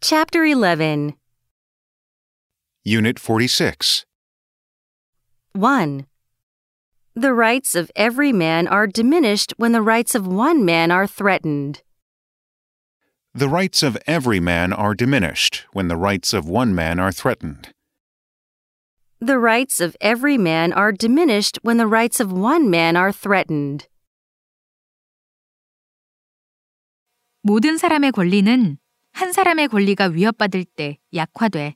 Chapter 11. Unit 46. 1. The rights of every man are diminished when the rights of one man are threatened. The rights of every man are diminished when the rights of one man are threatened. The rights of every man are diminished when the rights of one man are threatened. 모든 사람의 권리는 한 사람의 권리가 위협받을 때 약화돼.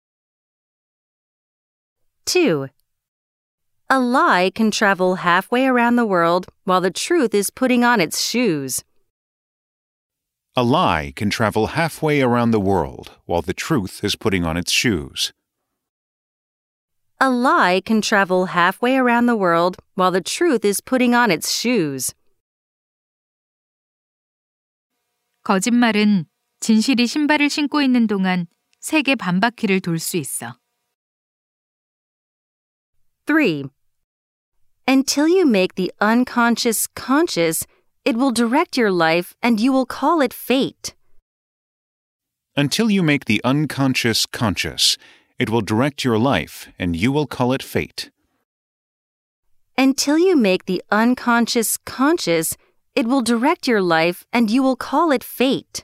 2. A lie can travel halfway around the world while the truth is putting on its shoes. A lie can travel halfway around the world while the truth is putting on its shoes. A lie can travel halfway around the world while the truth is putting on its shoes. 거짓말은 진실이 신발을 신고 있는 동안 세계 반바퀴를 돌 수 있어. 3. Until you make the unconscious conscious, it will direct your life and you will call it fate. Until you make the unconscious conscious, it will direct your life and you will call it fate. Until you make the unconscious conscious, it will direct your life and you will call it fate.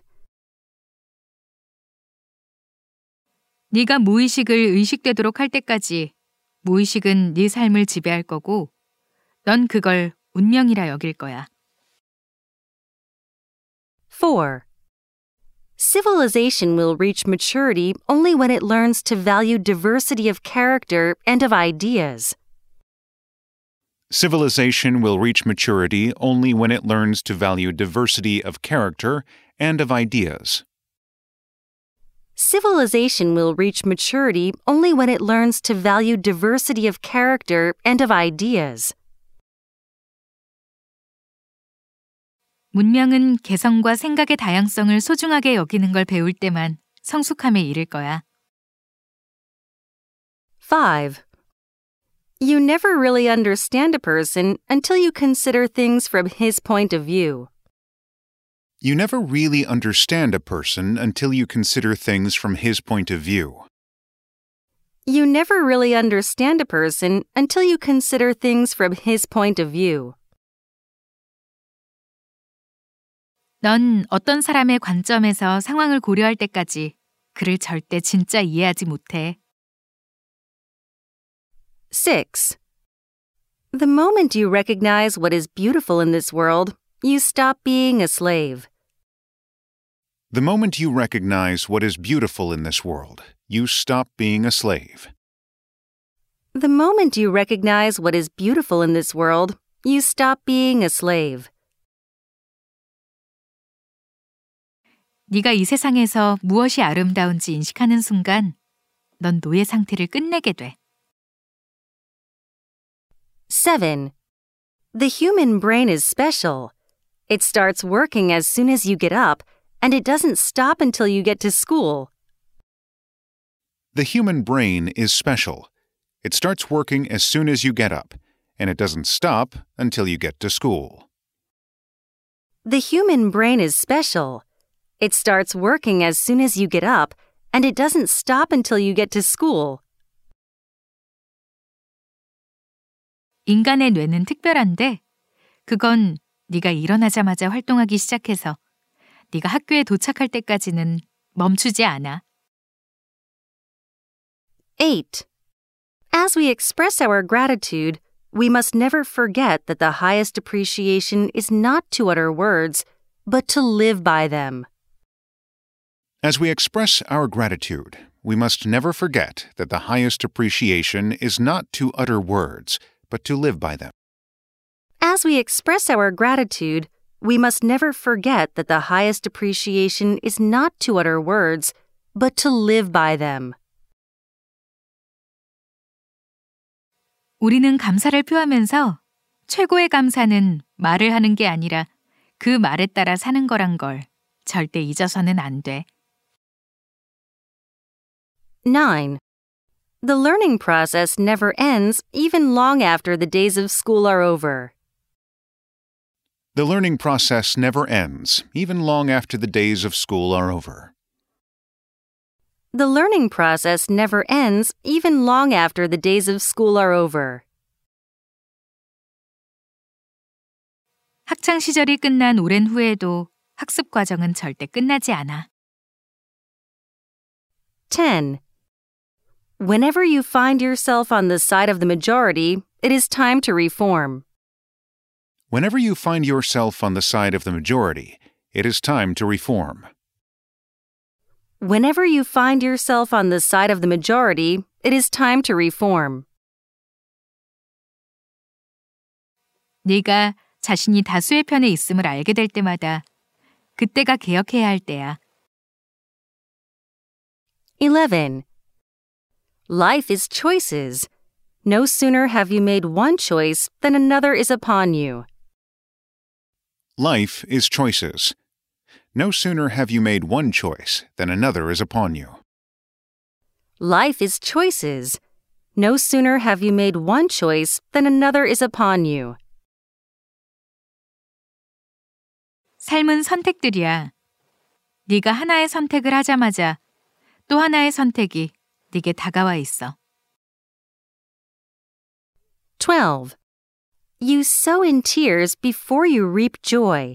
네가 무의식을 의식되도록 할 때까지 무의식은 네 삶을 지배할 거고 넌 그걸 운명이라 여길 거야. 4. Civilization will reach maturity only when it learns to value diversity of character and of ideas. Civilization will reach maturity only when it learns to value diversity of character and of ideas. Civilization will reach maturity only when it learns to value diversity of character and of ideas. 문명은 개성과 생각의 다양성을 소중하게 여기는 걸 배울 때만 성숙함에 이를 거야. 5. You never really understand a person until you consider things from his point of view. You never really understand a person until you consider things from his point of view. You never really understand a person until you consider things from his point of view. 넌 어떤 사람의 관점에서 상황을 고려할 때까지 그를 절대 진짜 이해하지 못해. 6. The moment you recognize what is beautiful in this world, you stop being a slave. The moment you recognize what is beautiful in this world, you stop being a slave. The moment you recognize what is beautiful in this world, you stop being a slave. 네가 이 세상에서 무엇이 아름다운지 인식하는 순간 넌 노예 상태를 끝내게 돼. 7. The human brain is special. It starts working as soon as you get up, and it doesn't stop until you get to school. The human brain is special. It starts working as soon as you get up, and it doesn't stop until you get to school. The human brain is special. It starts working as soon as you get up, and it doesn't stop until you get to school. 인간의 뇌는 특별한데 그건 네가 일어나자마자 활동하기 시작해서 네가 학교에 도착할 때까지는 멈추지 않아. 8. As we express our gratitude, we must never forget that the highest appreciation is not to utter words, but to live by them. As we express our gratitude, we must never forget that the highest appreciation is not to utter words, but to live by them. As we express our gratitude, we must never forget that the highest appreciation is not to utter words, but to live by them. 우리는 감사를 표하면서 최고의 감사는 말을 하는 게 아니라 그 말에 따라 사는 거란 걸 절대 잊어서는 안 돼. 9. The learning process never ends even long after the days of school are over. The learning process never ends, even long after the days of school are over. The learning process never ends even long after the days of school are over. 학창 시절이 끝난 오랜 후에도 학습 과정은 절대 끝나지 않아. 10. Whenever you find yourself on the side of the majority, it is time to reform. Whenever you find yourself on the side of the majority, it is time to reform. Whenever you find yourself on the side of the majority, it is time to reform. 네가 자신이 다수의 편에 있음을 알게 될 때마다 그때가 개혁해야 할 때야. 11. Life is choices. No sooner have you made one choice than another is upon you. Life is choices. No sooner have you made one choice than another is upon you. Life is choices. No sooner have you made one choice than another is upon you. 삶은 선택들이야. 네가 하나의 선택을 하자마자 또 하나의 선택이 네게 다가와 있어. 12. You sow in tears before you reap joy.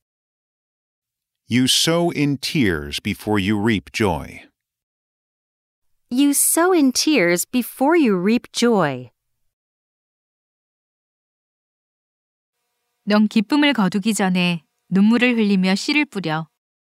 You sow in tears before you reap joy. You sow in tears before you reap joy. 넌 기쁨을 거두기 전에 눈물을 흘리며 씨를 뿌려.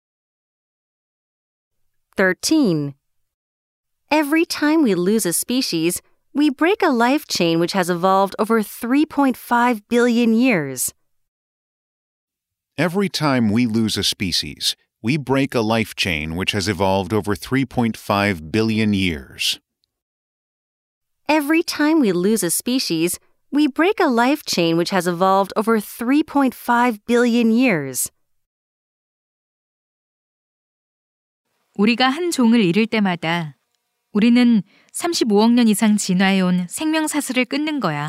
13. Every time we lose a species, we break a life chain which has evolved over 3.5 billion years. Every time we lose a species, we break a life chain which has evolved over 3.5 billion years. Every time we lose a species, we break a life chain which has evolved over 3.5 billion years. 우리가 한 종을 잃을 때마다 우리는 35억 년 이상 진화해온 생명사슬을 끊는 거야.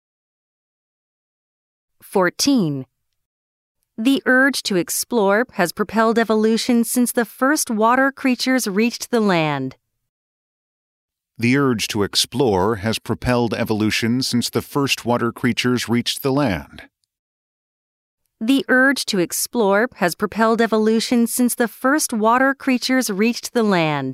14. The urge to explore has propelled evolution since the first water creatures reached the land. The urge to explore has propelled evolution since the first water creatures reached the land. The urge to explore has propelled evolution since the first water creatures reached the land.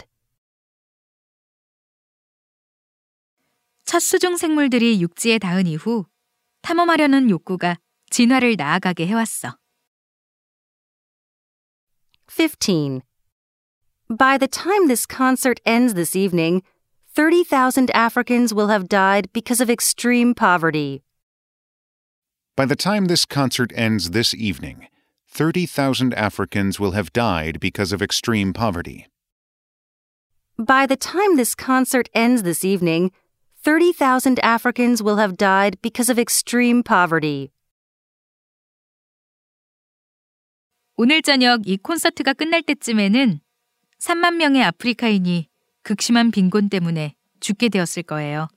첫 수중 생물들이 육지에 닿은 이후 탐험하려는 욕구가 진화를 나아가게 해왔어. 15. By the time this concert ends this evening, 30,000 Africans will have died because of extreme poverty. By the time this concert ends this evening, 30,000 Africans will have died because of extreme poverty. By the time this concert ends this evening, 30,000 Africans will have died because of extreme poverty. 오늘 저녁 이 콘서트가 끝날 때쯤에는 3만 명의 아프리카인이 극심한 빈곤 때문에 죽게 되었을 거예요.